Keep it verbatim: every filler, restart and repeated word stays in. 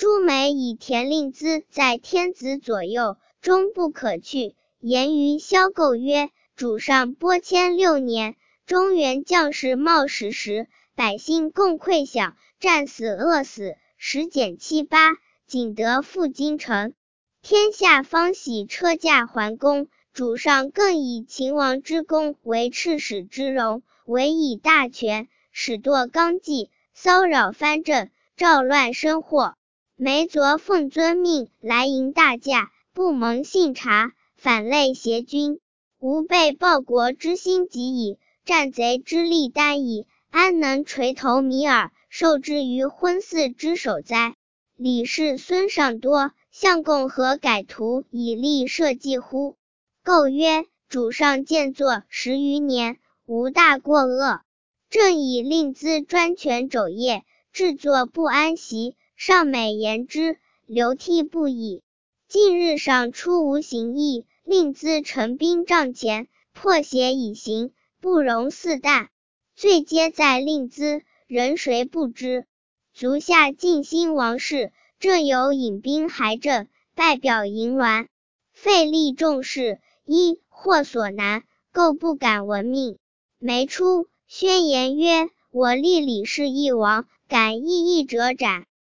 朱梅以田令孜在天子左右，终不可去。言于萧构曰：主上播迁六年，中原将士冒矢时，百姓共溃饷，战死饿死，十减七八，仅得复京城。天下方喜车驾还宫，主上更以秦王之功为赤使之荣，委以大权，使堕纲纪，骚扰藩镇，赵乱生祸。梅昨奉遵命来迎大驾，不蒙信察，反类挟君，吾辈报国之心极矣，战贼之力单矣，安能垂头糜耳，受之于昏嗣之手哉？李氏孙尚多，相共何改图以立社稷乎？构曰：主上建作十余年，无大过恶，正以令孜专权肘腋，制作不安席，尚美言之，流涕不已。近日赏出无行议，令孜陈兵帐前，破邪以行，不容四旦。罪皆在令孜，人谁不知？足下尽兴王室，正有引兵还政，拜表淫乱，费力重事，一或所难，构不敢闻命。梅初，宣言曰：我立李氏一王，敢异议者斩。